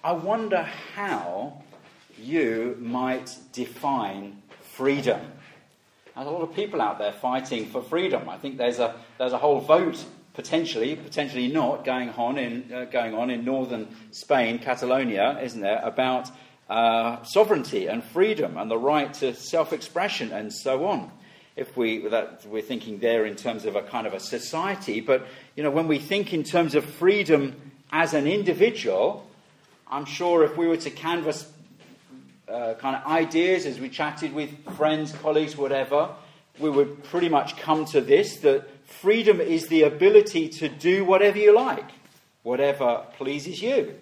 I wonder how you might define freedom. There's a lot of people out there fighting for freedom. I think there's a whole vote, potentially not, going on in northern Spain, Catalonia, isn't there, about sovereignty and freedom and the right to self-expression and so on. We're thinking there in terms of a kind of a society, but when we think in terms of freedom as an individual, I'm sure if we were to canvass kind of ideas as we chatted with friends, colleagues, whatever, we would pretty much come to this, that freedom is the ability to do whatever you like, whatever pleases you.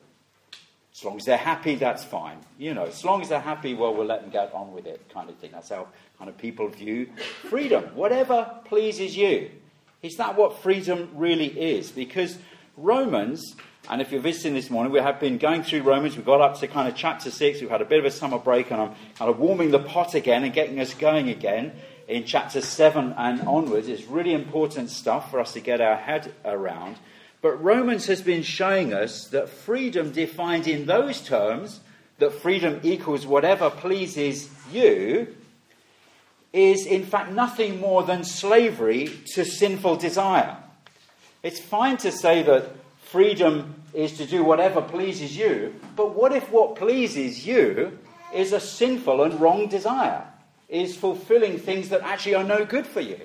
As long as they're happy, that's fine. As long as they're happy, well, we'll let them get on with it, kind of thing. That's how kind of people view freedom. Whatever pleases you. Is that what freedom really is? Because Romans, and if you're visiting this morning, we have been going through Romans. We got up to kind of chapter 6. We've had a bit of a summer break, and I'm kind of warming the pot again and getting us going again in chapter 7 and onwards. It's really important stuff for us to get our head around. But Romans has been showing us that freedom defined in those terms, that freedom equals whatever pleases you, is in fact nothing more than slavery to sinful desire. It's fine to say that freedom is to do whatever pleases you, but what if what pleases you is a sinful and wrong desire, is fulfilling things that actually are no good for you?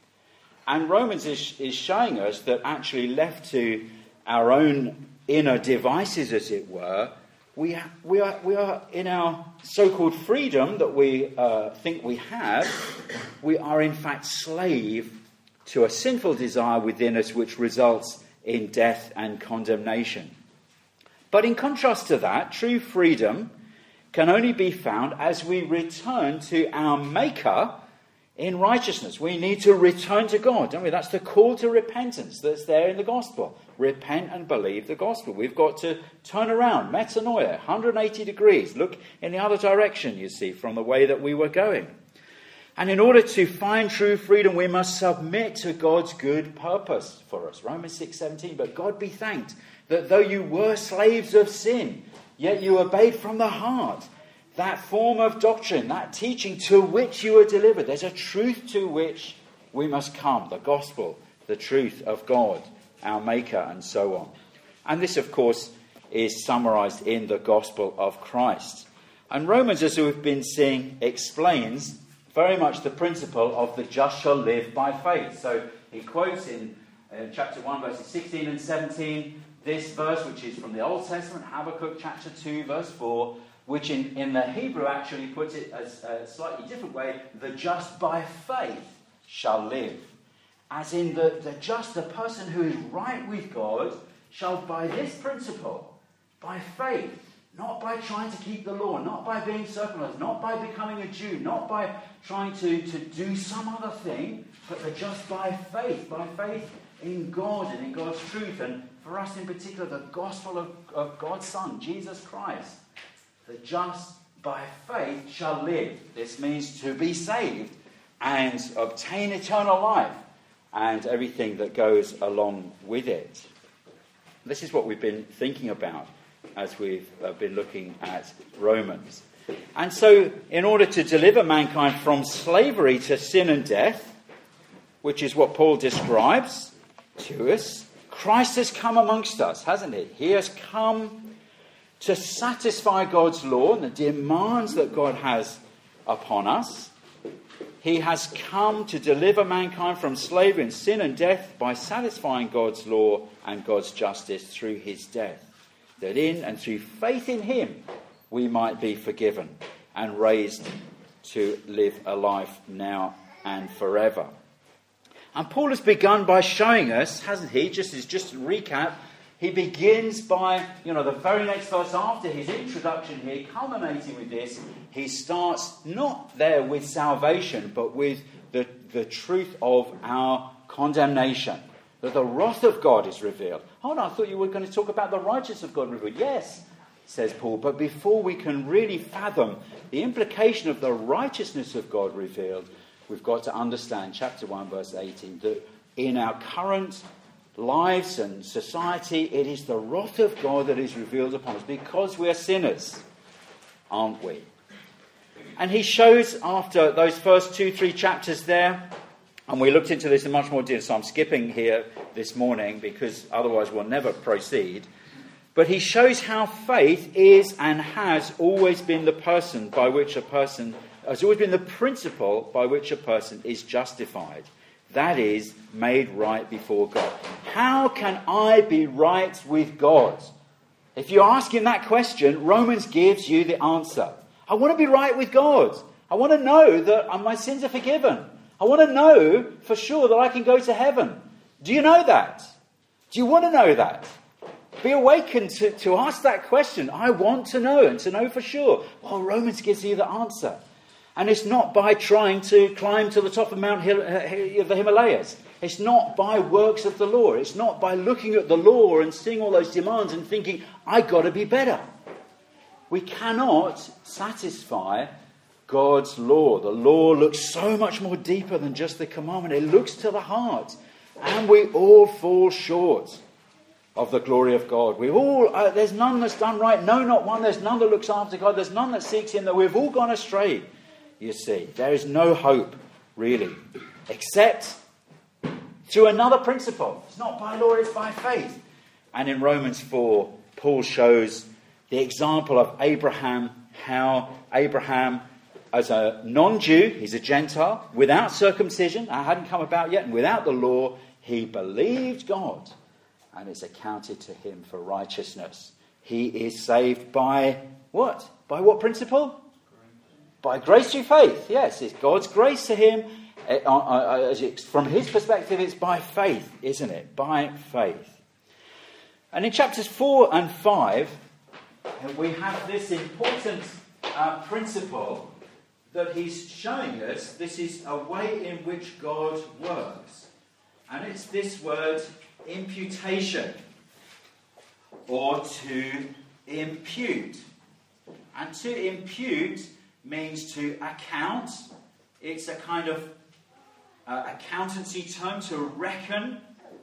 And Romans is showing us that actually left to our own inner devices, as it were, we are in our so-called freedom that we think we have, we are in fact slave to a sinful desire within us which results in death and condemnation. But in contrast to that, true freedom can only be found as we return to our Maker in righteousness. We need to return to God, don't we? That's the call to repentance that's there in the gospel. Repent and believe the gospel. We've got to turn around, metanoia, 180 degrees. Look in the other direction, you see, from the way that we were going. And in order to find true freedom, we must submit to God's good purpose for us. Romans 6:17, but God be thanked that though you were slaves of sin, yet you obeyed from the heart that form of doctrine, that teaching to which you were delivered. There's a truth to which we must come, the gospel, the truth of God, our Maker, and so on. And this, of course, is summarized in the gospel of Christ. And Romans, as we've been seeing, explains very much the principle of the just shall live by faith. So he quotes in chapter 1, verses 16 and 17, this verse, which is from the Old Testament, Habakkuk chapter 2, verse 4, which in the Hebrew actually puts it as a slightly different way, the just by faith shall live. As in the just, the person who is right with God, shall by this principle, by faith, not by trying to keep the law, not by being circumcised, not by becoming a Jew, not by trying to do some other thing, but the just by faith in God and in God's truth, and for us in particular, the gospel of God's Son, Jesus Christ. The just by faith shall live. This means to be saved and obtain eternal life and everything that goes along with it. This is what we've been thinking about as we've been looking at Romans. And so, in order to deliver mankind from slavery to sin and death, which is what Paul describes to us, Christ has come amongst us, hasn't he? He has come to satisfy God's law and the demands that God has upon us. He has come to deliver mankind from slavery and sin and death by satisfying God's law and God's justice through his death, that in and through faith in him we might be forgiven and raised to live a life now and forever. And Paul has begun by showing us, hasn't he, just to recap, he begins by, the very next verse after his introduction here, culminating with this, he starts not there with salvation, but with the truth of our condemnation. That the wrath of God is revealed. Hold on, I thought you were going to talk about the righteousness of God revealed. Yes, says Paul, but before we can really fathom the implication of the righteousness of God revealed, we've got to understand chapter 1, verse 18, that in our current lives and society, it is the wrath of God that is revealed upon us because we are sinners, aren't we? And he shows after those first 2-3 chapters there, and we looked into this in much more detail, so I'm skipping here this morning because otherwise we'll never proceed. But he shows how faith is and has always been the person by which a person, has always been the principle by which a person is justified. That is, made right before God. How can I be right with God? If you ask him that question, Romans gives you the answer. I want to be right with God. I want to know that my sins are forgiven. I want to know for sure that I can go to heaven. Do you know that? Do you want to know that? Be awakened to ask that question. I want to know, and to know for sure. Well, Romans gives you the answer. And it's not by trying to climb to the top of the Himalayas. It's not by works of the law. It's not by looking at the law and seeing all those demands and thinking, I've got to be better. We cannot satisfy God's law. The law looks so much more deeper than just the commandment. It looks to the heart. And we all fall short of the glory of God. We all, there's none that's done right. No, not one. There's none that looks after God. There's none that seeks him. That we've all gone astray. You see, there is no hope, really, except through another principle. It's not by law, it's by faith. And in Romans 4, Paul shows the example of Abraham, how Abraham, as a non-Jew, he's a Gentile, without circumcision, that hadn't come about yet, and without the law, he believed God, and it's accounted to him for righteousness. He is saved by what? By what principle? By grace through faith. Yes, it's God's grace to him. From his perspective, it's by faith, isn't it? By faith. And in chapters 4 and 5, we have this important principle that he's showing us. This is a way in which God works. And it's this word, imputation, or to impute. And to impute means to account. It's a kind of accountancy term, to reckon,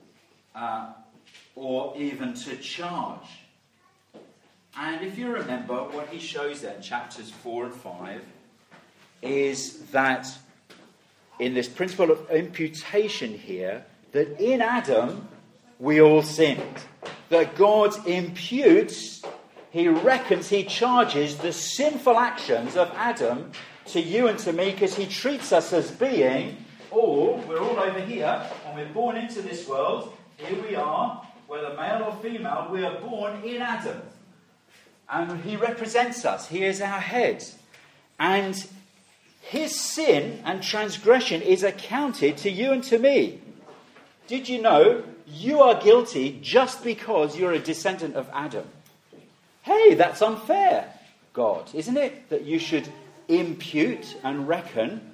or even to charge. And if you remember, what he shows there in chapters 4 and 5 is that in this principle of imputation here, that in Adam we all sinned. That God imputes, he reckons, he charges the sinful actions of Adam to you and to me, because he treats us as being we're all over here, and we're born into this world. Here we are, whether male or female, we are born in Adam. And he represents us. He is our head. And his sin and transgression is accounted to you and to me. Did you know you are guilty just because you're a descendant of Adam? Hey, that's unfair, God, isn't it? That you should impute and reckon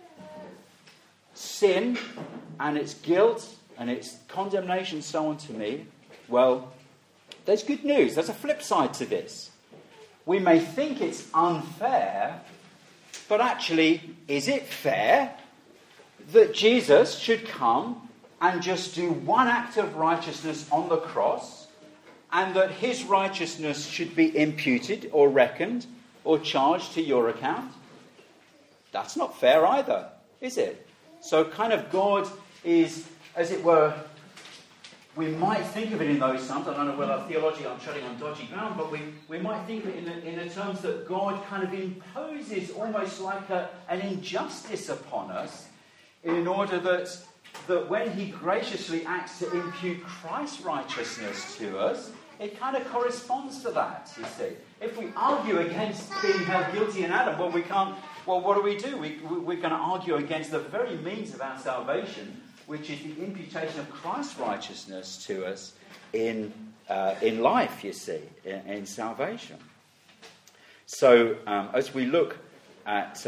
sin and its guilt and its condemnation so on to me. Well, there's good news. There's a flip side to this. We may think it's unfair, but actually, is it fair that Jesus should come and just do one act of righteousness on the cross, and that his righteousness should be imputed or reckoned or charged to your account? That's not fair either, is it? So kind of God is, as it were, we might think of it in those terms. I don't know whether theologically I'm treading on dodgy ground, but we might think of it in the terms that God kind of imposes almost like an injustice upon us, in order that when he graciously acts to impute Christ's righteousness to us, it kind of corresponds to that, you see. If we argue against being held guilty in Adam, well, we can't. Well, what do? We're going to argue against the very means of our salvation, which is the imputation of Christ's righteousness to us in life, you see, in salvation. So, as we look at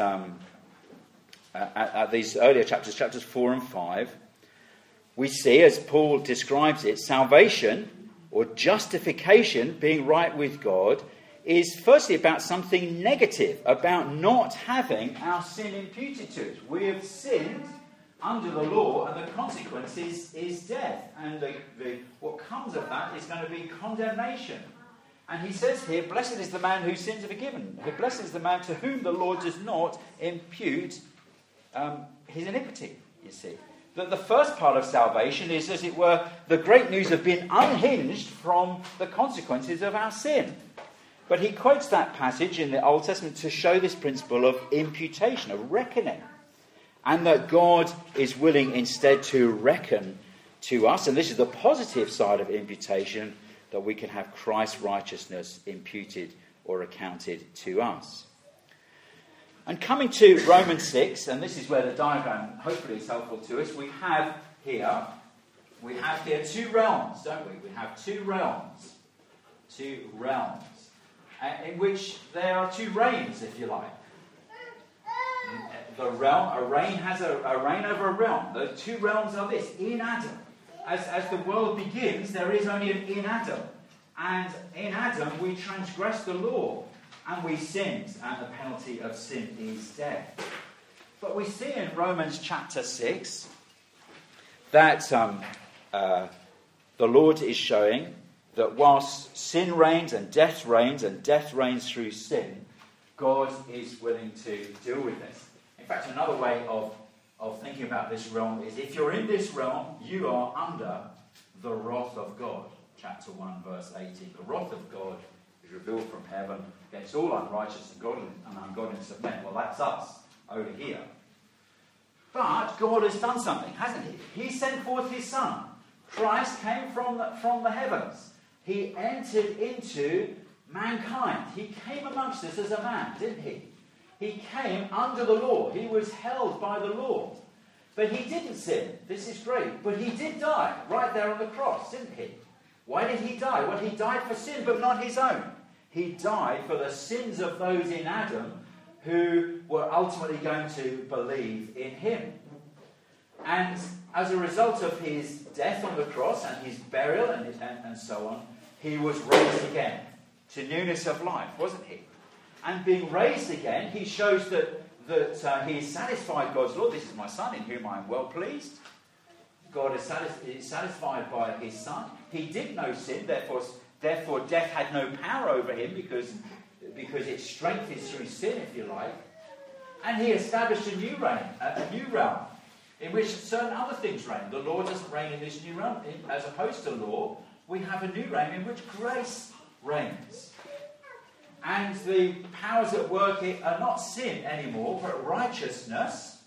these earlier chapters 4 and 5, we see, as Paul describes it, salvation or justification, being right with God, is firstly about something negative, about not having our sin imputed to us. We have sinned, under the law, and the consequence is death. And what comes of that is going to be condemnation. And he says here, blessed is the man whose sins are forgiven. Blessed is the man to whom the Lord does not impute his iniquity, you see. That the first part of salvation is, as it were, the great news of being unhinged from the consequences of our sin. But he quotes that passage in the Old Testament to show this principle of imputation, of reckoning. And that God is willing instead to reckon to us, and this is the positive side of imputation, that we can have Christ's righteousness imputed or accounted to us. And coming to Romans 6, and this is where the diagram hopefully is helpful to us, we have here two realms, don't we? We have two realms, in which there are two reigns, if you like. A reign has a reign over a realm. The two realms are this: in Adam. As the world begins, there is only an in Adam. And in Adam, we transgressed the law, and we sinned, and the penalty of sin is death. But we see in Romans chapter 6 that the Lord is showing that whilst sin reigns and death reigns through sin, God is willing to deal with this. In fact, another way of thinking about this realm is, if you're in this realm, you are under the wrath of God. Chapter 1, verse 18. The wrath of God is revealed from heaven against all unrighteousness and ungodliness of men. Well, that's us over here. But God has done something, hasn't he? He sent forth his Son. Christ came from the heavens. He entered into mankind. He came amongst us as a man, didn't he? He came under the law. He was held by the law. But he didn't sin. This is great. But he did die right there on the cross, didn't he? Why did he die? Well, he died for sin, but not his own. He died for the sins of those in Adam who were ultimately going to believe in him. And as a result of his death on the cross and his burial and so on, he was raised again to newness of life, wasn't he? And being raised again, he shows that he has satisfied God's law. This is my Son in whom I am well pleased. God is satisfied by his Son. He did no sin, therefore death had no power over him because its strength is through sin, if you like. And he established a new realm, in which certain other things reign. The law doesn't reign in this new realm. As opposed to law, we have a new reign in which grace reigns. And the powers at work are not sin anymore, but righteousness.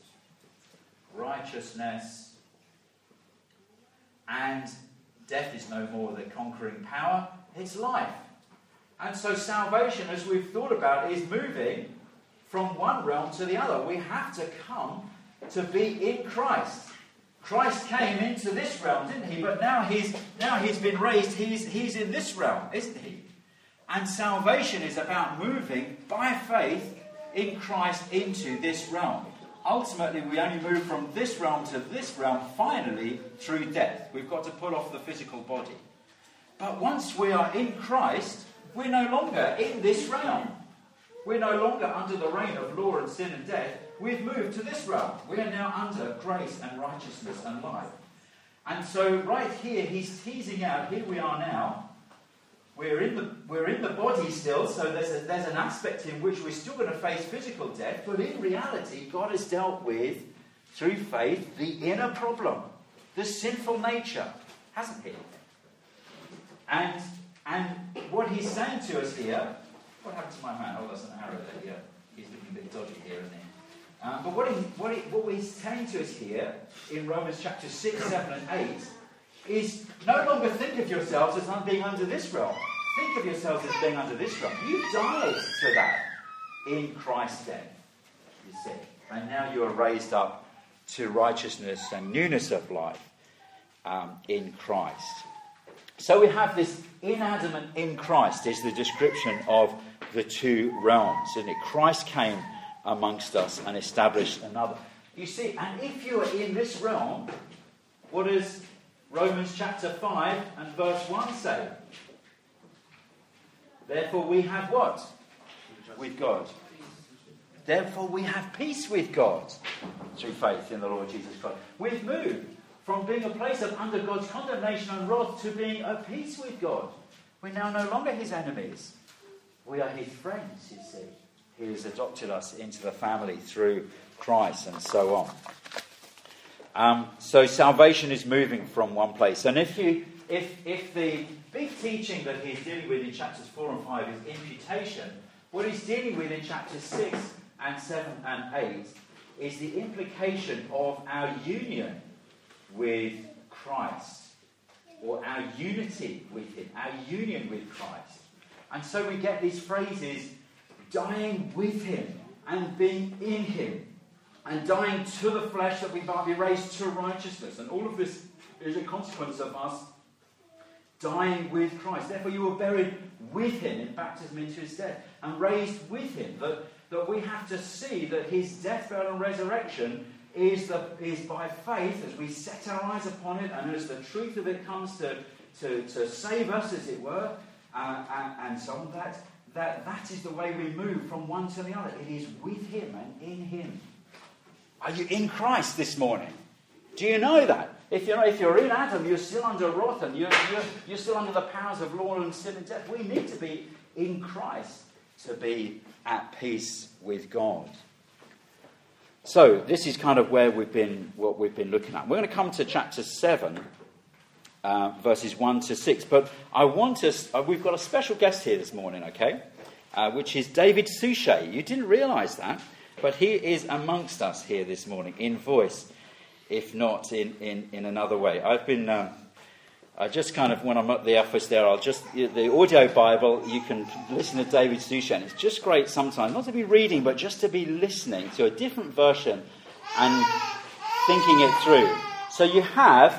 And death is no more the conquering power, it's life. And so salvation, as we've thought about, is moving from one realm to the other. We have to come to be in Christ. Christ came into this realm, didn't he? But now he's been raised, he's in this realm, isn't he? And salvation is about moving by faith in Christ into this realm. Ultimately, we only move from this realm to this realm, finally, through death. We've got to put off the physical body. But once we are in Christ, we're no longer in this realm. We're no longer under the reign of law and sin and death. We've moved to this realm. We are now under grace and righteousness and life. And so right here, he's teasing out, here we are now. We're in the body still, so there's an aspect in which we're still going to face physical death, but in reality, God has dealt with, through faith, the inner problem, the sinful nature, hasn't he? And what he's saying to us here, what happened to my man? Oh, there's an arrow there. Yeah, he's looking a bit dodgy here, isn't he? But what he's saying to us here in Romans chapter 6, 7 and 8 is no longer think of yourselves as being under this realm. Think of yourselves as being under this realm. You died to that in Christ's death, you see. And now you are raised up to righteousness and newness of life in Christ. So we have this in Adam and in Christ is the description of the two realms, isn't it? Christ came amongst us and established another. You see, and if you are in this realm, what does Romans chapter 5 and verse 1 say? Therefore we have what? With God. therefore we have peace with God through faith in the Lord Jesus Christ. We've moved from being a place of under God's condemnation and wrath to being at peace with God. We're now no longer his enemies. We are his friends, you see. He has adopted us into the family through Christ and so on. So salvation is moving from one place. And if the big teaching that he's dealing with in chapters 4 and 5 is imputation, what he's dealing with in chapters 6 and 7 and 8 is the implication of our union with Christ, or our unity with him, our union with Christ. And so we get these phrases, dying with him and being in him, and dying to the flesh that we might be raised to righteousness. And all of this is a consequence of us dying with Christ. Therefore you were buried with him in baptism into his death, and raised with him. That we have to see that his death, burial and resurrection is by faith, as we set our eyes upon it, and as the truth of it comes to save us, as it were, and so on, that is the way we move from one to the other. It is with him and in him. Are you in Christ this morning? Do you know that? If you're in Adam, you're still under wrath, and you're still under the powers of law and sin and death. We need to be in Christ to be at peace with God. So this is kind of what we've been looking at. We're going to come to chapter 7, verses 1 to 6. But we've got a special guest here this morning, okay? Which is David Suchet. You didn't realise that, but he is amongst us here this morning in voice, if not in another way. I've been, I just kind of, when I'm at the office there, the audio Bible, you can listen to David Suchet. And it's just great sometimes, not to be reading, but just to be listening to a different version and thinking it through. So you have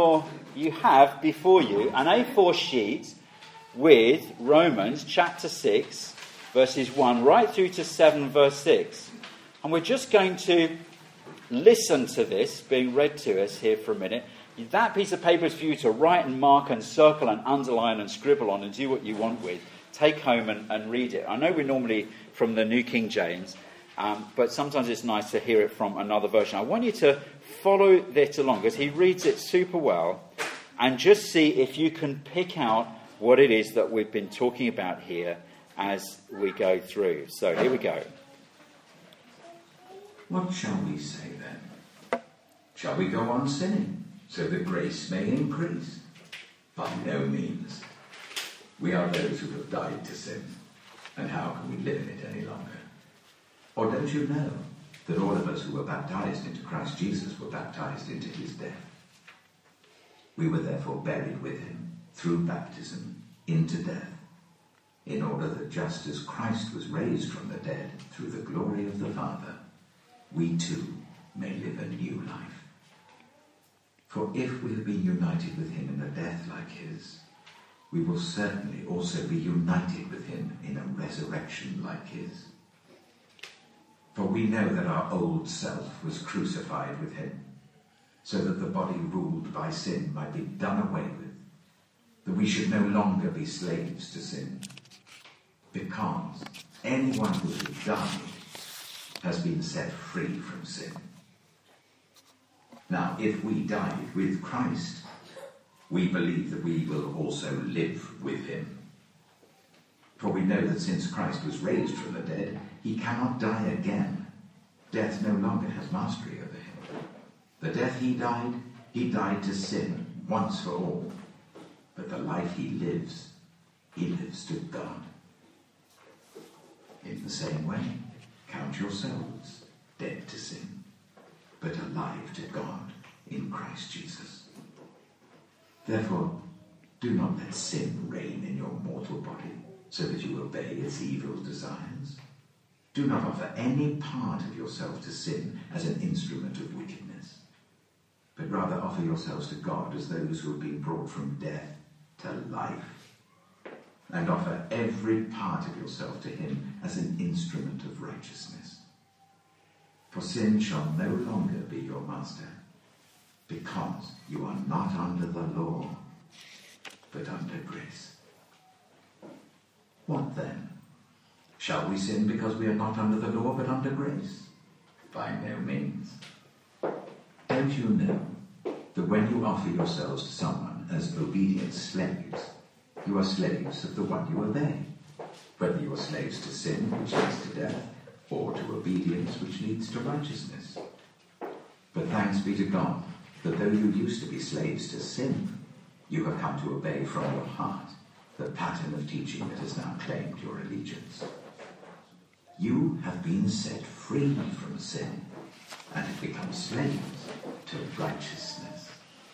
before you an A4 sheet with Romans chapter 6, verses 1 right through to 7, verse 6. And we're just going to listen to this being read to us here for a minute. That piece of paper is for you to write and mark and circle and underline and scribble on and do what you want with. Take home and read it. I know we're normally from the New King James, but sometimes it's nice to hear it from another version. I want you to follow it along, because he reads it super well, and just see if you can pick out what it is that we've been talking about here as we go through. So here we go. What shall we say then? Shall we go on sinning, so that grace may increase? By no means. We are those who have died to sin, and how can we live in it any longer? Or don't you know that all of us who were baptized into Christ Jesus were baptized into his death? We were therefore buried with him through baptism into death, in order that just as Christ was raised from the dead through the glory of the Father, we too may live a new life. For if we have been united with him in a death like his, we will certainly also be united with him in a resurrection like his. For we know that our old self was crucified with him, so that the body ruled by sin might be done away with, that we should no longer be slaves to sin, because anyone who has died has been set free from sin. Now, if we died with Christ, we believe that we will also live with him. For we know that since Christ was raised from the dead, he cannot die again. Death no longer has mastery over him. The death he died to sin once for all. But the life he lives to God. In the same way, count yourselves dead to sin, but alive to God in Christ Jesus. Therefore, do not let sin reign in your mortal body, so that you obey its evil desires. Do not offer any part of yourself to sin as an instrument of wickedness, but rather offer yourselves to God as those who have been brought from death to life, and offer every part of yourself to him as an instrument of righteousness. For sin shall no longer be your master, because you are not under the law, but under grace. What then? Shall we sin because we are not under the law but under grace? By no means. Don't you know that when you offer yourselves to someone as obedient slaves, you are slaves of the one you obey, whether you are slaves to sin, which leads to death, or to obedience, which leads to righteousness? But thanks be to God, that though you used to be slaves to sin, you have come to obey from your heart the pattern of teaching that has now claimed your allegiance. You have been set free from sin and have become slaves to righteousness.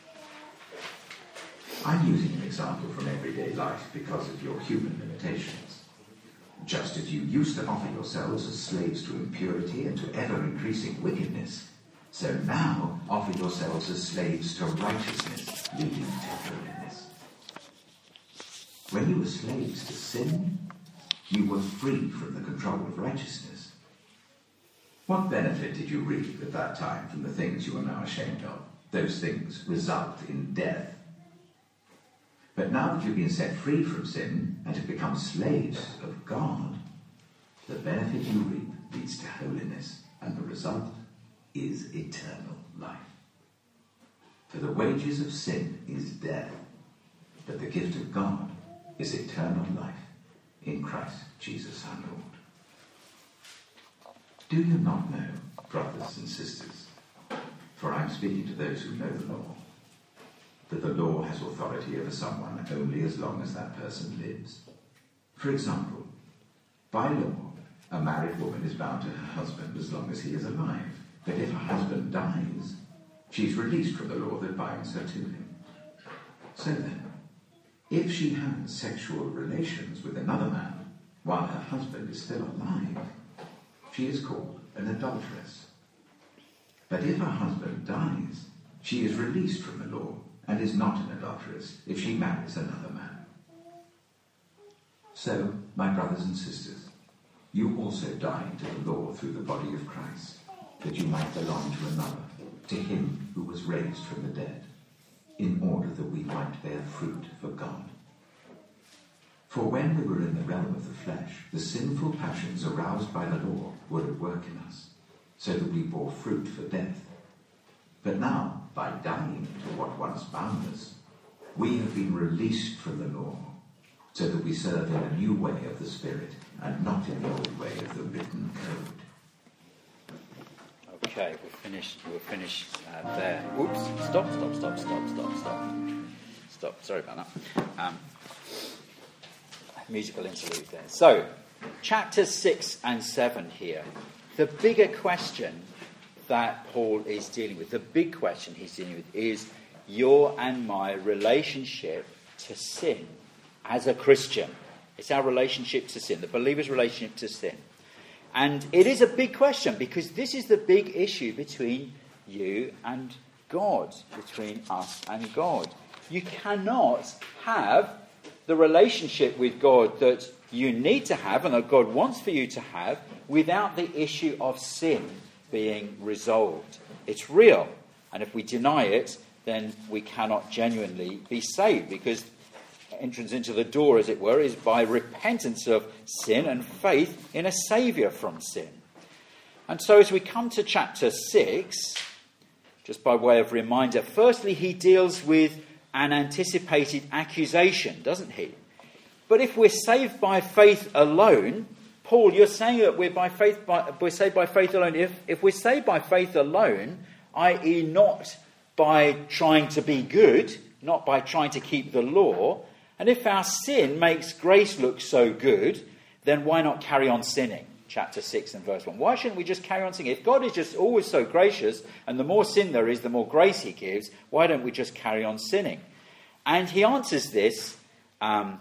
I'm using an example from everyday life because of your human limitations. Just as you used to offer yourselves as slaves to impurity and to ever-increasing wickedness, so now offer yourselves as slaves to righteousness, leading to holiness. When you were slaves to sin, you were free from the control of righteousness. What benefit did you reap at that time from the things you are now ashamed of? Those things result in death. But now that you've been set free from sin and have become slaves of God, the benefit you reap leads to holiness, and the result is eternal life. For the wages of sin is death, but the gift of God is eternal life in Christ Jesus our Lord. Do you not know, brothers and sisters, for I am speaking to those who know the law, that the law has authority over someone only as long as that person lives? For example, by law, a married woman is bound to her husband as long as he is alive. But if her husband dies, she is released from the law that binds her to him. So then, if she has sexual relations with another man while her husband is still alive, she is called an adulteress. But if her husband dies, she is released from the law and is not an adulteress if she marries another man. So, my brothers and sisters, you also died to the law through the body of Christ, that you might belong to another, to him who was raised from the dead, in order that we might bear fruit for God. For when we were in the realm of the flesh, the sinful passions aroused by the law were at work in us, so that we bore fruit for death. But now, by dying to what once bound us, we have been released from the law, so that we serve in a new way of the Spirit, and not in the old way of the written code. Okay, we'll finish there. Oops, stop. Sorry about that. Musical interlude there. So, chapters 6 and 7 here. The bigger question that Paul is dealing with, the big question he's dealing with, is your and my relationship to sin as a Christian. It's our relationship to sin, the believer's relationship to sin. And it is a big question, because this is the big issue between you and God, between us and God. You cannot have the relationship with God that you need to have and that God wants for you to have without the issue of sin being resolved. It's real, and if we deny it, then we cannot genuinely be saved, because entrance into the door, as it were, is by repentance of sin and faith in a saviour from sin. And so as we come to chapter 6, just by way of reminder, firstly he deals with an anticipated accusation, doesn't he? But if we're saved by faith alone, Paul, you're saying that we're saved by faith alone. If we're saved by faith alone, i.e. not by trying to be good, not by trying to keep the law, and if our sin makes grace look so good, then why not carry on sinning? Chapter 6 and verse 1. Why shouldn't we just carry on sinning? If God is just always so gracious, and the more sin there is, the more grace he gives, why don't we just carry on sinning? And he answers this, an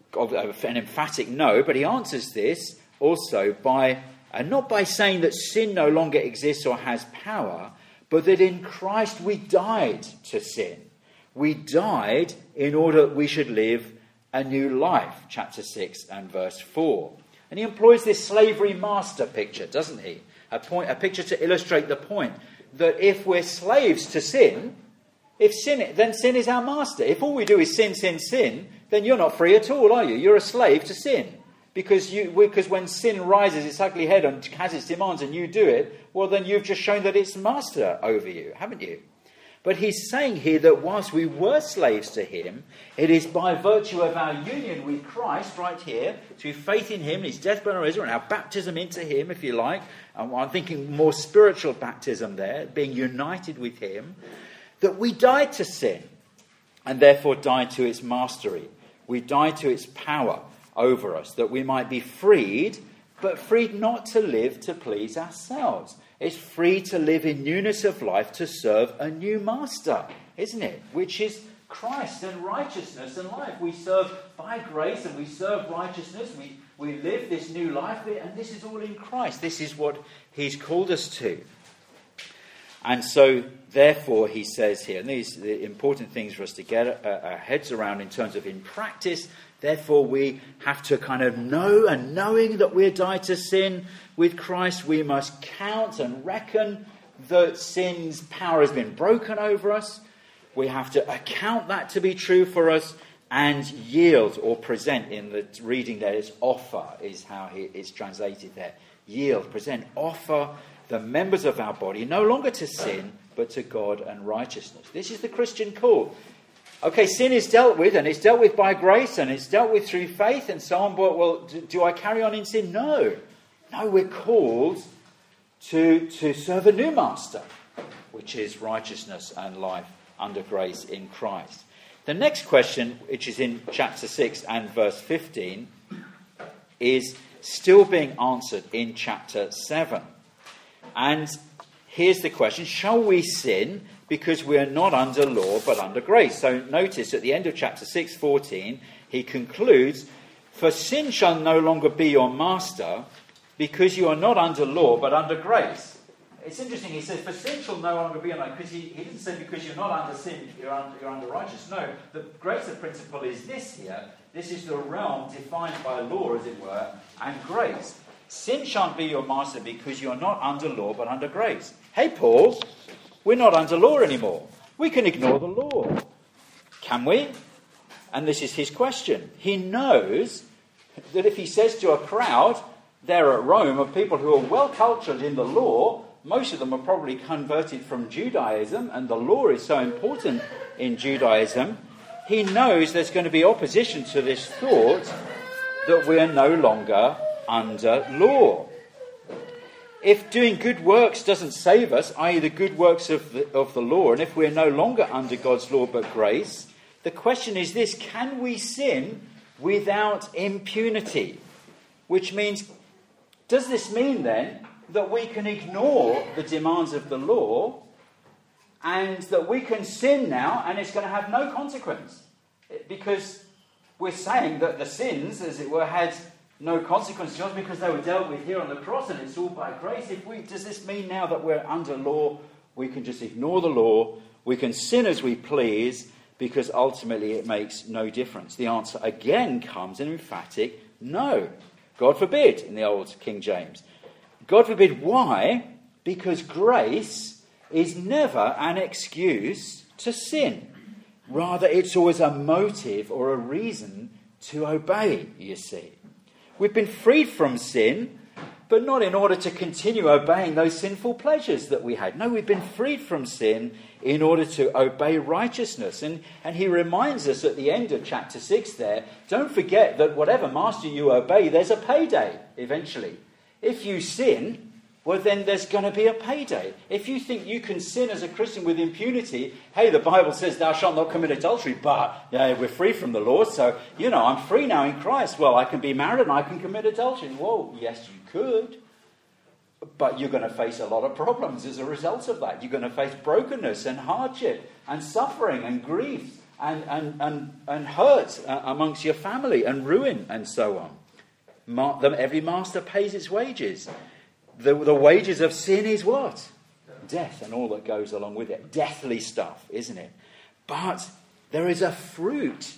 emphatic no, but he answers this also by, not by saying that sin no longer exists or has power, but that in Christ we died to sin. We died in order that we should live a new life. Chapter 6 and verse 4. And he employs this slavery master picture, doesn't he? A picture to illustrate the point that if we're slaves to sin, then sin is our master. If all we do is sin, then you're not free at all, are you? You're a slave to sin. Because when sin rises its ugly head and has its demands and you do it, well, then you've just shown that it's master over you, haven't you? But he's saying here that whilst we were slaves to him, it is by virtue of our union with Christ right here, through faith in him, his death, burial, and resurrection, our baptism into him, if you like, and I'm thinking more spiritual baptism there, being united with him, that we died to sin and therefore died to its mastery. We died to its power over us, that we might be freed, but freed not to live to please ourselves. It's free to live in newness of life to serve a new master, isn't it? Which is Christ and righteousness and life. We serve by grace and we serve righteousness. We live this new life, and this is all in Christ. This is what he's called us to. And so, therefore, he says here, and these are the important things for us to get our heads around in terms of in practice. Therefore, we have to kind of know, and knowing that we're died to sin with Christ, we must count and reckon that sin's power has been broken over us. We have to account that to be true for us and yield or present. In the reading there, it's offer is how it's translated there. Yield, present, offer the members of our body, no longer to sin, but to God and righteousness. This is the Christian call. Okay, sin is dealt with, and it's dealt with by grace, and it's dealt with through faith and so on, but, well, do I carry on in sin? No. No, we're called to serve a new master, which is righteousness and life under grace in Christ. The next question, which is in chapter 6 and verse 15, is still being answered in chapter 7. And here's the question: shall we sin because we are not under law but under grace? So notice at the end of chapter 6:14, he concludes, "For sin shall no longer be your master, because you are not under law but under grace." It's interesting, he says, for sin shall no longer be under, because he didn't say because you're not under sin, you're under righteousness. No, the greater principle is this here. This is the realm defined by law, as it were, and grace. Sin shan't be your master because you're not under law but under grace. Hey, Paul, we're not under law anymore. We can ignore the law. Can we? And this is his question. He knows that if he says to a crowd there at Rome of people who are well cultured in the law, most of them are probably converted from Judaism, and the law is so important in Judaism, he knows there's going to be opposition to this thought that we are no longer under law. If doing good works doesn't save us, i.e. the good works of the law, and if we're no longer under God's law but grace, the question is this: can we sin without impunity? Which means, does this mean then that we can ignore the demands of the law and that we can sin now and it's going to have no consequence? Because we're saying that the sins, as it were, had no consequence just because they were dealt with here on the cross and it's all by grace. Does this mean now that we're under law, we can just ignore the law, we can sin as we please, because ultimately it makes no difference? The answer again comes an emphatic no. God forbid, in the old King James. God forbid. Why? Because grace is never an excuse to sin. Rather, it's always a motive or a reason to obey, you see. We've been freed from sin, but not in order to continue obeying those sinful pleasures that we had. No, we've been freed from sin in order to obey righteousness. And he reminds us at the end of chapter 6 there, don't forget that whatever master you obey, there's a payday eventually. If you sin, well, then there's going to be a payday. If you think you can sin as a Christian with impunity, hey, the Bible says thou shalt not commit adultery, but we're free from the law, so, I'm free now in Christ. Well, I can be married and I can commit adultery. Well, yes, you could, but you're going to face a lot of problems as a result of that. You're going to face brokenness and hardship and suffering and grief and hurt amongst your family and ruin and so on. Every master pays its wages. The wages of sin is what? Death, and all that goes along with it. Deathly stuff, isn't it? But there is a fruit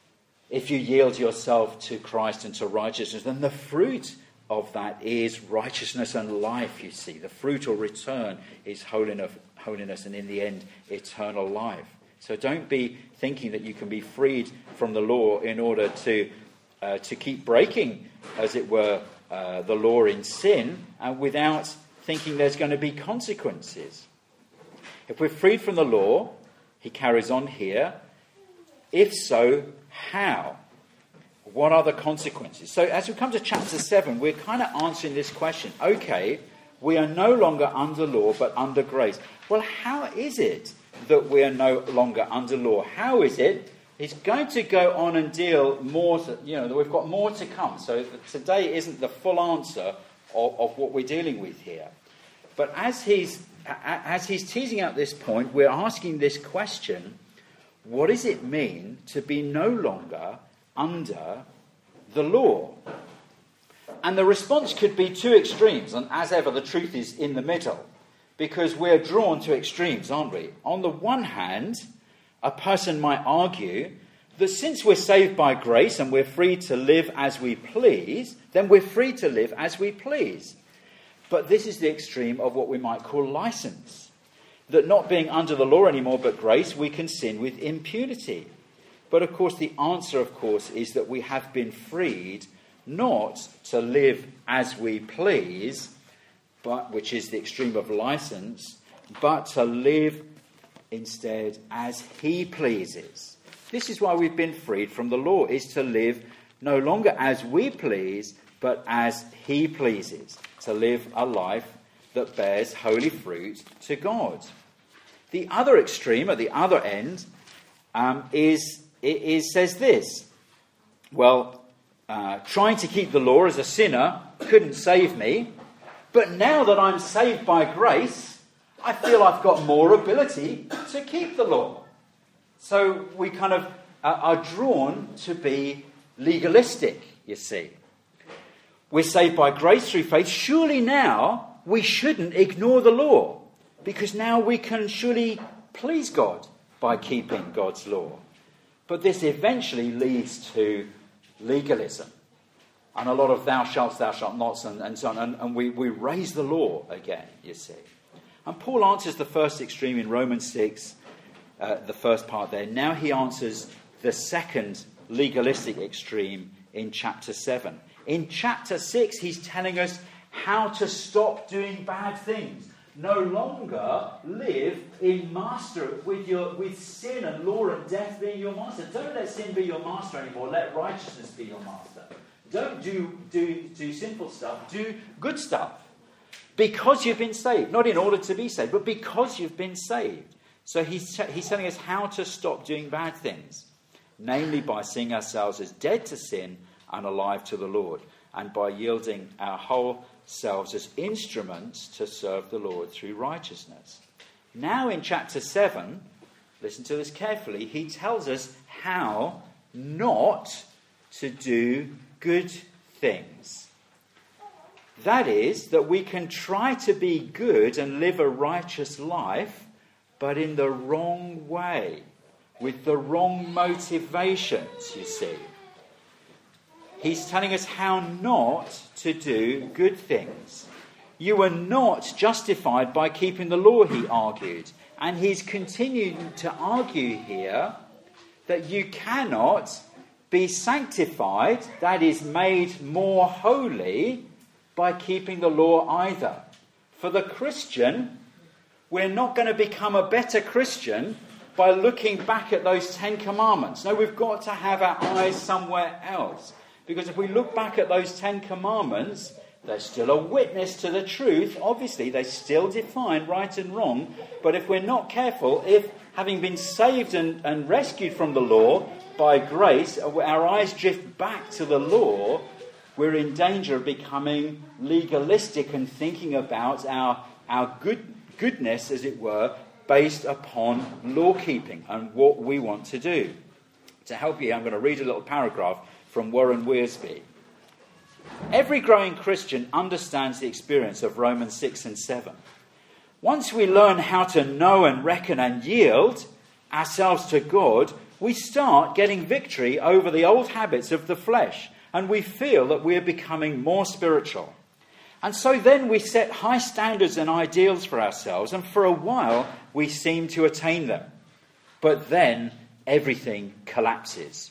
if you yield yourself to Christ and to righteousness. Then the fruit of that is righteousness and life, you see. The fruit or return is holiness and in the end, eternal life. So don't be thinking that you can be freed from the law in order to to keep breaking, as it were, the law in sin, without thinking there's going to be consequences. If we're freed from the law, he carries on here, if so, how? What are the consequences? So as we come to chapter 7, we're kind of answering this question. Okay, we are no longer under law, but under grace. Well, how is it that we are no longer under law? How is it? He's going to go on and deal more, we've got more to come. So today isn't the full answer of what we're dealing with here. But as he's teasing out this point, we're asking this question, what does it mean to be no longer under the law? And the response could be two extremes, and as ever, the truth is in the middle, because we're drawn to extremes, aren't we? On the one hand, a person might argue that since we're saved by grace and we're free to live as we please, then we're free to live as we please. But this is the extreme of what we might call license, that not being under the law anymore but grace, we can sin with impunity. But of course, the answer, of course, is that we have been freed not to live as we please, but which is the extreme of license, but to live instead as he pleases. This is why we've been freed from the law, is to live no longer as we please, but as he pleases, to live a life that bears holy fruit to God. The other extreme, at the other end, says this. Well, trying to keep the law as a sinner couldn't save me, but now that I'm saved by grace, I feel I've got more ability to keep the law. So we kind of are drawn to be legalistic, you see. We're saved by grace through faith. Surely now we shouldn't ignore the law, because now we can surely please God by keeping God's law. But this eventually leads to legalism and a lot of thou shalt nots and so on. And we raise the law again, you see. And Paul answers the first extreme in Romans 6, the first part there. Now he answers the second legalistic extreme in chapter 7. In chapter 6, he's telling us how to stop doing bad things. No longer live in with sin and law and death being your master. Don't let sin be your master anymore. Let righteousness be your master. Don't do sinful stuff. Do good stuff. Because you've been saved. Not in order to be saved, but because you've been saved. So he's telling us how to stop doing bad things. Namely by seeing ourselves as dead to sin and alive to the Lord. And by yielding our whole selves as instruments to serve the Lord through righteousness. Now in chapter 7, listen to this carefully, he tells us how not to do good things. That is, that we can try to be good and live a righteous life, but in the wrong way, with the wrong motivations, you see. He's telling us how not to do good things. You are not justified by keeping the law, he argued. And he's continuing to argue here that you cannot be sanctified, that is, made more holy, by keeping the law either. For the Christian, we're not going to become a better Christian by looking back at those 10 commandments. No, we've got to have our eyes somewhere else. Because if we look back at those 10 commandments, they're still a witness to the truth. Obviously, they still define right and wrong. But if we're not careful, if having been saved and rescued from the law by grace, our eyes drift back to the law, we're in danger of becoming legalistic and thinking about our goodness, as it were, based upon law-keeping and what we want to do. To help you, I'm going to read a little paragraph from Warren Wiersbe. Every growing Christian understands the experience of Romans 6 and 7. Once we learn how to know and reckon and yield ourselves to God, we start getting victory over the old habits of the flesh, and we feel that we're becoming more spiritual. And so then we set high standards and ideals for ourselves, and for a while we seem to attain them. But then everything collapses.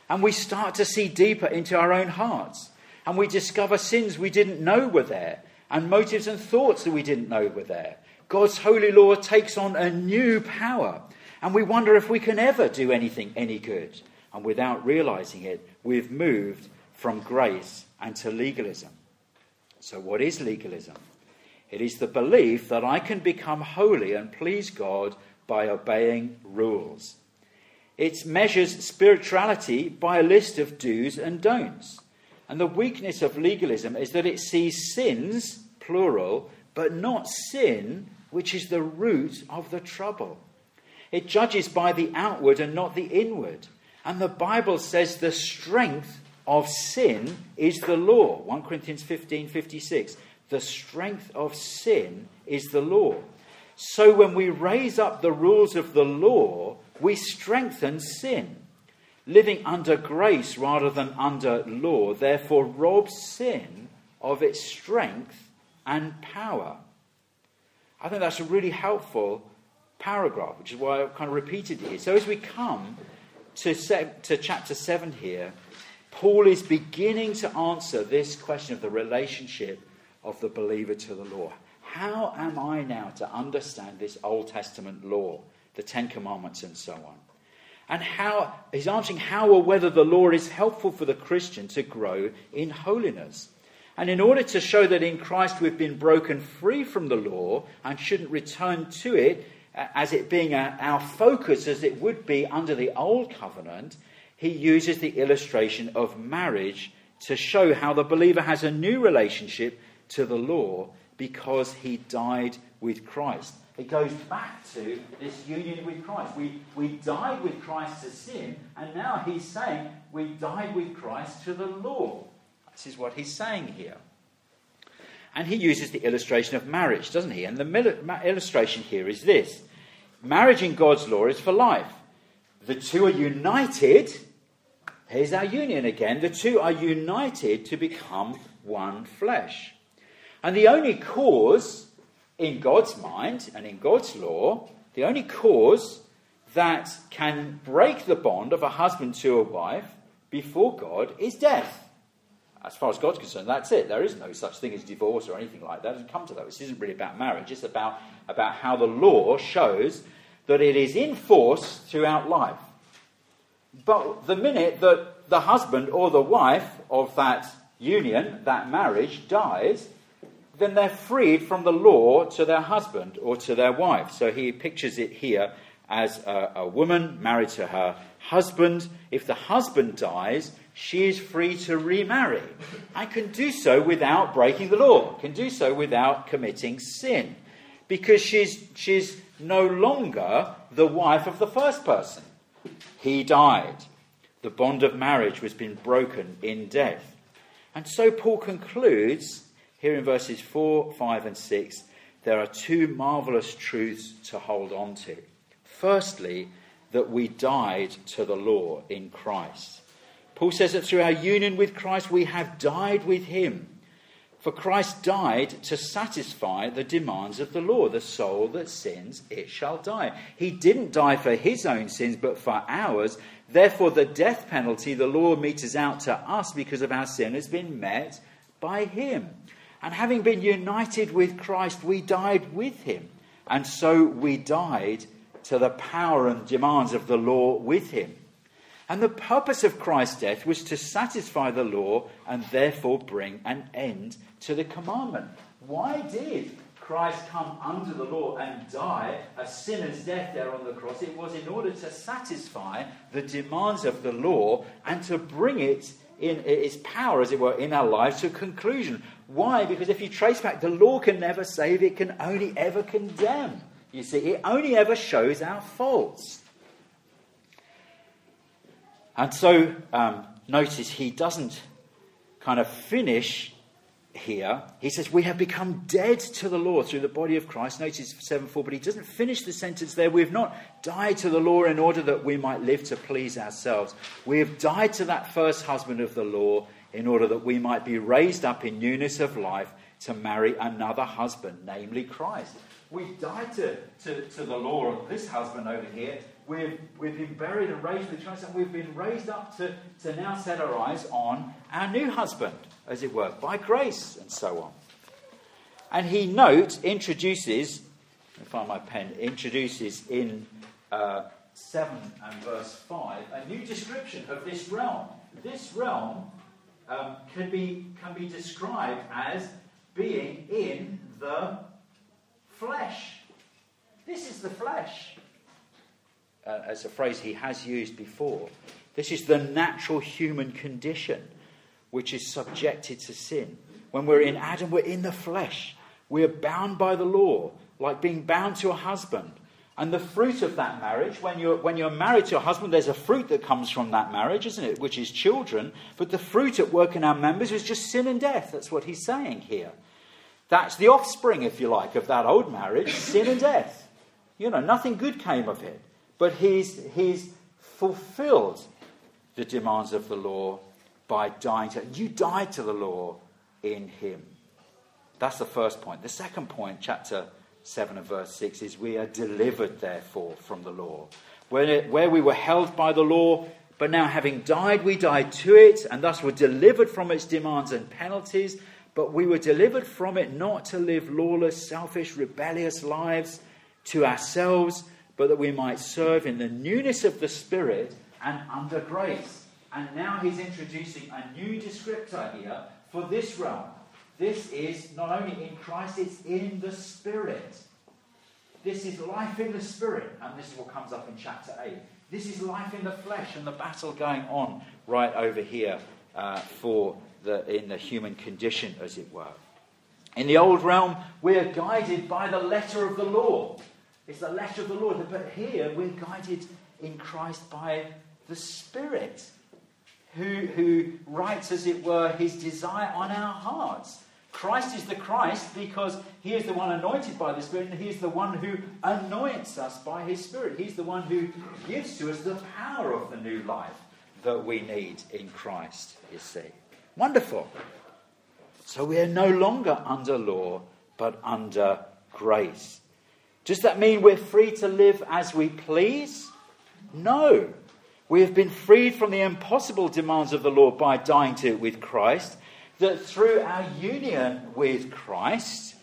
And we start to see deeper into our own hearts. And we discover sins we didn't know were there, and motives and thoughts that we didn't know were there. God's holy law takes on a new power. And we wonder if we can ever do anything any good. And without realizing it, we've moved from grace and to legalism. So what is legalism? It is the belief that I can become holy and please God by obeying rules. It measures spirituality by a list of do's and don'ts. And the weakness of legalism is that it sees sins, plural, but not sin, which is the root of the trouble. It judges by the outward and not the inward. And the Bible says the strength of sin is the law. 1 Corinthians 15:56. The strength of sin is the law. So when we raise up the rules of the law, we strengthen sin. Living under grace rather than under law, therefore robs sin of its strength and power. I think that's a really helpful paragraph, which is why I've kind of repeated it here. So as we come to chapter 7 here, Paul is beginning to answer this question of the relationship of the believer to the law. How am I now to understand this Old Testament law, the Ten Commandments and so on? And he's answering how or whether the law is helpful for the Christian to grow in holiness. And in order to show that in Christ we've been broken free from the law and shouldn't return to it, as it being our focus as it would be under the Old Covenant, he uses the illustration of marriage to show how the believer has a new relationship to the law because he died with Christ. It goes back to this union with Christ. We died with Christ to sin, and now he's saying we died with Christ to the law. This is what he's saying here. And he uses the illustration of marriage, doesn't he? And the illustration here is this. Marriage in God's law is for life. The two are united. Here's our union again. The two are united to become one flesh. And the only cause in God's mind and in God's law, the only cause that can break the bond of a husband to a wife before God is death. As far as God's concerned, that's it. There is no such thing as divorce or anything like that. It doesn't come to that. This isn't really about marriage. It's about how the law shows that it is in force throughout life. But the minute that the husband or the wife of that union, that marriage, dies, then they're freed from the law to their husband or to their wife. So he pictures it here as a woman married to her husband. If the husband dies, she is free to remarry and can do so without breaking the law, can do so without committing sin, because she's no longer the wife of the first person. He died. The bond of marriage was been broken in death. And so Paul concludes here in verses 4, 5 and 6, there are two marvellous truths to hold on to. Firstly, that we died to the law in Christ. Paul says that through our union with Christ, we have died with him. For Christ died to satisfy the demands of the law. The soul that sins, it shall die. He didn't die for his own sins, but for ours. Therefore, the death penalty the law metes out to us because of our sin has been met by him. And having been united with Christ, we died with him. And so we died to the power and demands of the law with him. And the purpose of Christ's death was to satisfy the law and therefore bring an end to the commandment. Why did Christ come under the law and die a sinner's death there on the cross? It was in order to satisfy the demands of the law and to bring it in its power, as it were, in our lives to a conclusion. Why? Because if you trace back, the law can never save, it can only ever condemn. You see, it only ever shows our faults. And so, notice he doesn't kind of finish here. He says, we have become dead to the law through the body of Christ. Notice 7:4, but he doesn't finish the sentence there. We have not died to the law in order that we might live to please ourselves. We have died to that first husband of the law in order that we might be raised up in newness of life to marry another husband, namely Christ. We died to the law of this husband over here we've been buried and raised with Christ, and we've been raised up to now set our eyes on our new husband, as it were, by grace and so on. And he introduces in 7 and verse 5 a new description of this realm. This realm can be described as being in the flesh. This is the flesh. As a phrase he has used before. This is the natural human condition which is subjected to sin. When we're in Adam, we're in the flesh. We are bound by the law, like being bound to a husband. And the fruit of that marriage, when you're married to a husband, there's a fruit that comes from that marriage, isn't it? Which is children. But the fruit at work in our members is just sin and death. That's what he's saying here. That's the offspring, if you like, of that old marriage, sin and death. Nothing good came of it. But he's fulfilled the demands of the law by dying to it. You died to the law in him. That's the first point. The second point, chapter 7 and verse 6, is we are delivered, therefore, from the law. Where we were held by the law, but now having died, we died to it, and thus were delivered from its demands and penalties. But we were delivered from it not to live lawless, selfish, rebellious lives to ourselves, but that we might serve in the newness of the Spirit and under grace. And now he's introducing a new descriptor here for this realm. This is not only in Christ, it's in the Spirit. This is life in the Spirit. And this is what comes up in chapter 8. This is life in the flesh and the battle going on right over here in the human condition, as it were. In the old realm, we are guided by the letter of the law. It's the letter of the law. But here, we're guided in Christ by the Spirit, who writes, as it were, his desire on our hearts. Christ is the Christ because he is the one anointed by the Spirit, and he is the one who anoints us by his Spirit. He's the one who gives to us the power of the new life that we need in Christ, you see. Wonderful. So we are no longer under law, but under grace. Does that mean we're free to live as we please? No. We have been freed from the impossible demands of the law by dying to it with Christ, that through our union with Christ,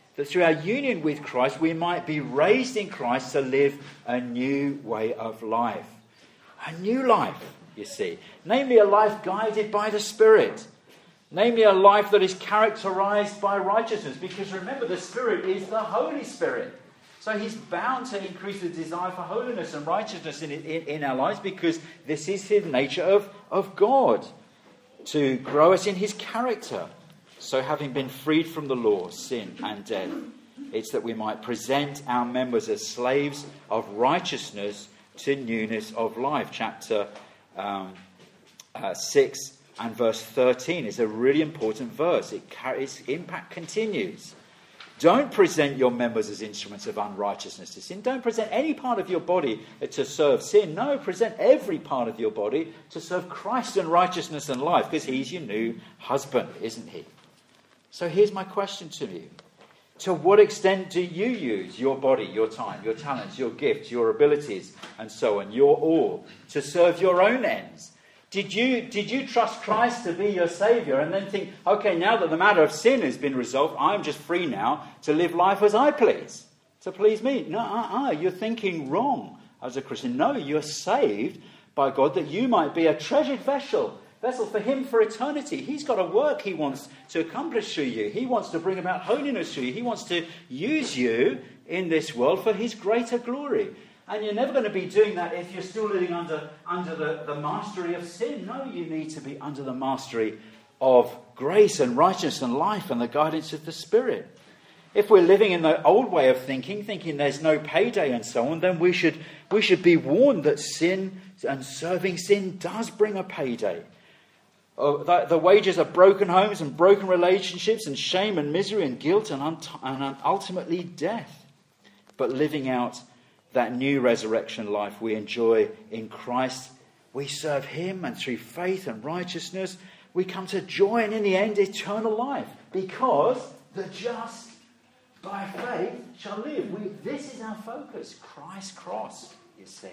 we might be raised in Christ to live a new way of life. A new life, you see. Namely, a life guided by the Spirit. Namely, a life that is characterized by righteousness. Because remember, the Spirit is the Holy Spirit. So he's bound to increase the desire for holiness and righteousness in our lives, because this is the nature of God, to grow us in his character. So having been freed from the law, sin and death, it's that we might present our members as slaves of righteousness to newness of life. Chapter 6 and verse 13 is a really important verse. Its impact continues. Don't present your members as instruments of unrighteousness to sin. Don't present any part of your body to serve sin. No, present every part of your body to serve Christ and righteousness and life, because he's your new husband, isn't he? So here's my question to you. To what extent do you use your body, your time, your talents, your gifts, your abilities, and so on, your all, to serve your own ends? Did you trust Christ to be your Saviour and then think, okay, now that the matter of sin has been resolved, I'm just free now to live life as I please, to please me? No, you're thinking wrong as a Christian. No, you're saved by God that you might be a treasured vessel for him for eternity. He's got a work he wants to accomplish through you. He wants to bring about holiness through you. He wants to use you in this world for his greater glory. And you're never going to be doing that if you're still living under the mastery of sin. No, you need to be under the mastery of grace and righteousness and life and the guidance of the Spirit. If we're living in the old way of thinking there's no payday and so on, then we should be warned that sin and serving sin does bring a payday. The wages of broken homes and broken relationships and shame and misery and guilt and ultimately death. But living out that new resurrection life we enjoy in Christ, we serve him, and through faith and righteousness, we come to joy and in the end eternal life, because the just by faith shall live. This is our focus, Christ's cross, you see.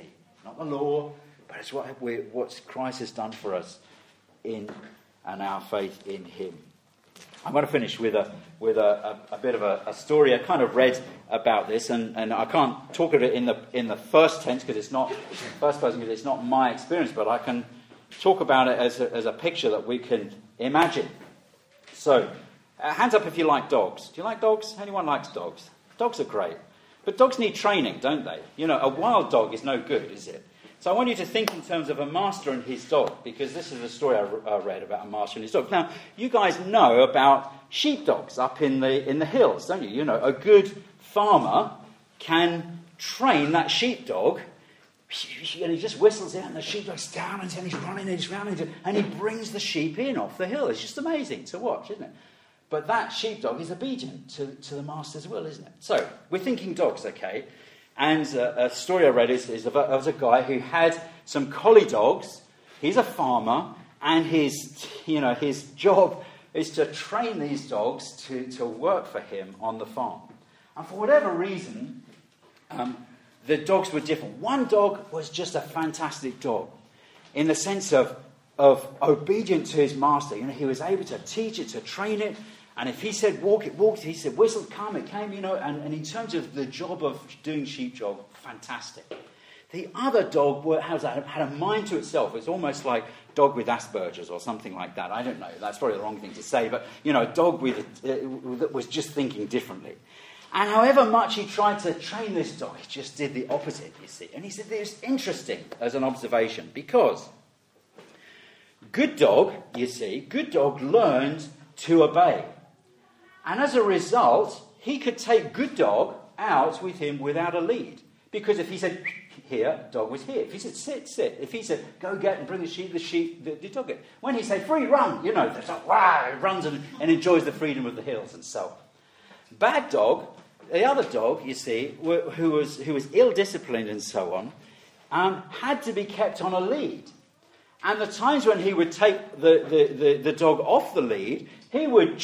not the law, but it's what Christ has done for us in and our faith in him. I'm going to finish with a bit of a story. I kind of read about this, and I can't talk of it in the first tense because it's not first person, because it's not my experience, but I can talk about it as a picture that we can imagine. So, hands up if you like dogs. Do you like dogs? Anyone likes dogs? Dogs are great. But dogs need training, don't they? You know, a wild dog is no good, is it? So I want you to think in terms of a master and his dog, because this is a story I read about a master and his dog. Now, you guys know about sheepdogs up in the hills, don't you? You know, a good farmer can train that sheepdog, and he just whistles it, and the sheepdog's down, and he's running, and he's running, and he brings the sheep in off the hill. It's just amazing to watch, isn't it? But that sheepdog is obedient to the master's will, isn't it? So, we're thinking dogs, okay? And a story I read is of a guy who had some collie dogs. He's a farmer, and his job is to train these dogs to work for him on the farm. And for whatever reason, the dogs were different. One dog was just a fantastic dog, in the sense of obedient to his master. You know, he was able to teach it, to train it. And if he said walk, it walked. If he said whistle, come, it came, you know. And in terms of the job of doing sheep job, fantastic. The other dog had a mind to itself. It's almost like dog with Asperger's or something like that. I don't know. That's probably the wrong thing to say. But, you know, a dog that was just thinking differently. And however much he tried to train this dog, he just did the opposite, you see. And he said it's interesting as an observation, because good dog learned to obey. And as a result, he could take good dog out with him without a lead. Because if he said, here, dog was here. If he said, sit. If he said, go get and bring the sheep, the dog get. When he said, free, run, you know, there's like, wow, it runs and enjoys the freedom of the hills and so on. Bad dog, the other dog, you see, who was ill-disciplined and so on, had to be kept on a lead. And the times when he would take the dog off the lead, he would,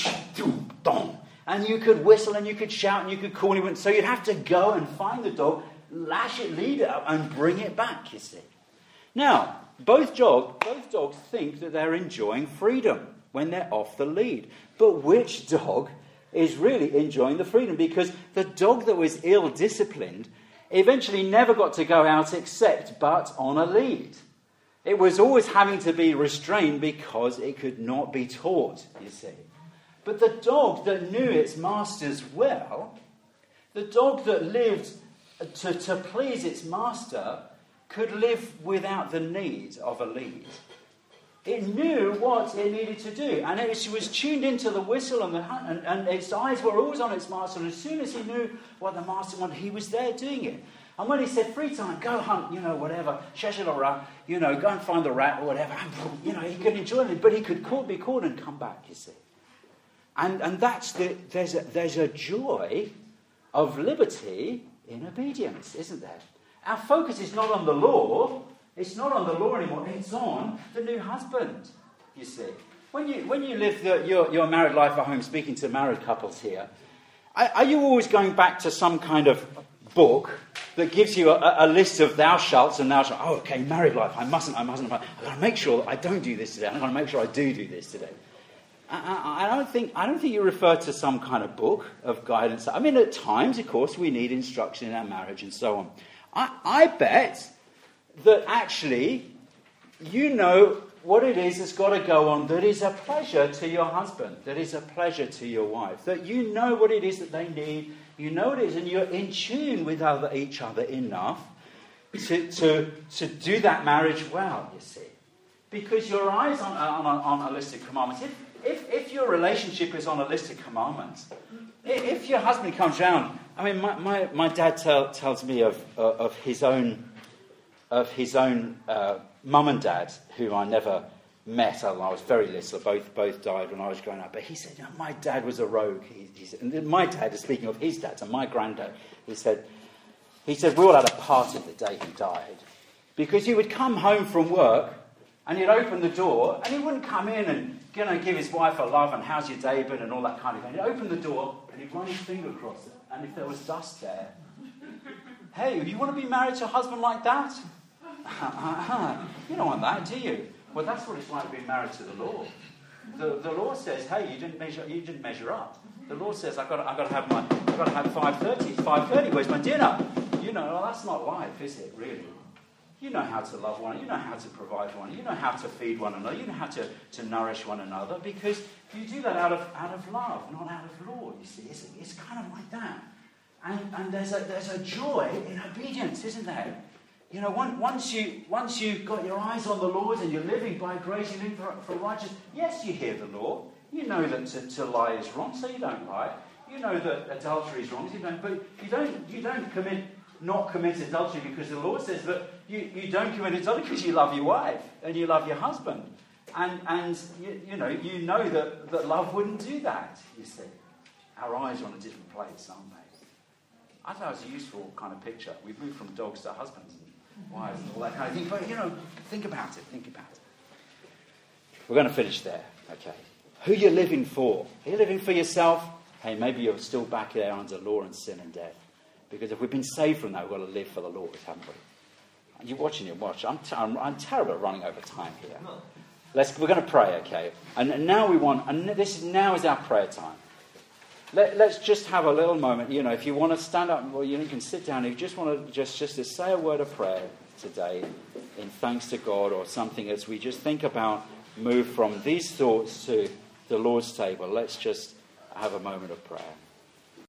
and you could whistle and you could shout and you could call him. So you'd have to go and find the dog, lash it, lead it up, and bring it back, you see. Now, both dogs think that they're enjoying freedom when they're off the lead. But which dog is really enjoying the freedom? Because the dog that was ill-disciplined eventually never got to go out except but on a lead. It was always having to be restrained because it could not be taught, you see. But the dog that knew its master's well, the dog that lived to please its master, could live without the need of a lead. It knew what it needed to do, and it was tuned into the whistle and its eyes were always on its master, and as soon as he knew what the master wanted, he was there doing it. And when he said, free time, go hunt, you know, whatever, sheshel, you know, go and find the rat or whatever, you know, he could enjoy it, but he could be caught and come back, you see. And there's a joy of liberty in obedience, isn't there? Our focus is not on the law. It's not on the law anymore. It's on the new husband, you see. When you live your married life at home, speaking to married couples here, are you always going back to some kind of book that gives you a list of thou shalts and thou shalt? Oh, okay, married life. I mustn't. I've got to make sure that I don't do this today. I've got to make sure I do this today. I don't think you refer to some kind of book of guidance. I mean, at times, of course, we need instruction in our marriage and so on. I bet that actually you know what it is that's got to go on that is a pleasure to your husband, that is a pleasure to your wife, that you know what it is that they need, you know what it is, and you're in tune with each other enough to do that marriage well, you see. Because your eyes on a list of commandments. If your relationship is on a list of commandments, if your husband comes round, I mean, my dad tells me of his own mum and dad, who I never met. I was very little. Both died when I was growing up. But he said, my dad was a rogue. He said, and my dad is speaking of his dad, and my granddad. He said we all had a party the day he died, because he would come home from work and he'd open the door and he wouldn't come in and give his wife a love and how's your day been and all that kind of thing. He'd open the door and he'd run his finger across it, and if there was dust there, hey, you want to be married to a husband like that? You don't want that, do you? Well, that's what it's like being married to the Lord. The Lord says, hey, you didn't measure up. The Lord says, I've got to have 5:30. It's 5:30. Where's my dinner? You know, well, that's not life, is it? Really? You know how to love one another. You know how to provide for one another. You know how to feed one another. You know how to nourish one another, because you do that out of love, not out of law. You see, it's kind of like that. And there's a joy in obedience, isn't there? You know, once you've got your eyes on the Lord and you're living by grace, you're living for righteousness. Yes, you hear the law. You know that to lie is wrong, so you don't lie. You know that adultery is wrong, so you don't. But you don't not commit adultery because the Lord says that you don't commit adultery because you love your wife and you love your husband, and you know that love wouldn't do that. You see, our eyes are on a different place, aren't they? I thought it was a useful kind of picture. We've moved from dogs to husbands and wives and all that kind of thing. But, you know, think about it. We're going to finish there, okay? Who you're living for. Are you living for yourself? Hey, maybe you're still back there under law and sin and death. Because if we've been saved from that, we've got to live for the Lord, haven't we? You're watching your watch. I'm terrible at running over time here. We're going to pray, okay? And now now is our prayer time. Let's just have a little moment. You know, if you want to stand up, well, you can sit down. If you just want to just to say a word of prayer today in thanks to God or something as we just think about move from these thoughts to the Lord's table, let's just have a moment of prayer.